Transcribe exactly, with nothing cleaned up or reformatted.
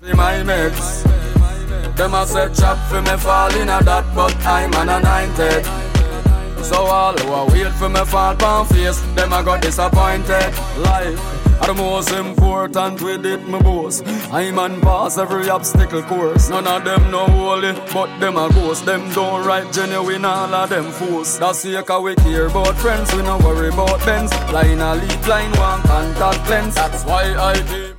My mates, them a set trap for me fall in a that, but I'm an anointed. So all who a wait for me fall pan face, them a got disappointed. Life are the most important, with it me boast. I'm on pass every obstacle course. None of them no holy, but them a ghost. Them don't write genuine, all of them force. That's the cause we care about friends, we no worry about bends. Line a lead line, one contact lens. That's why I keep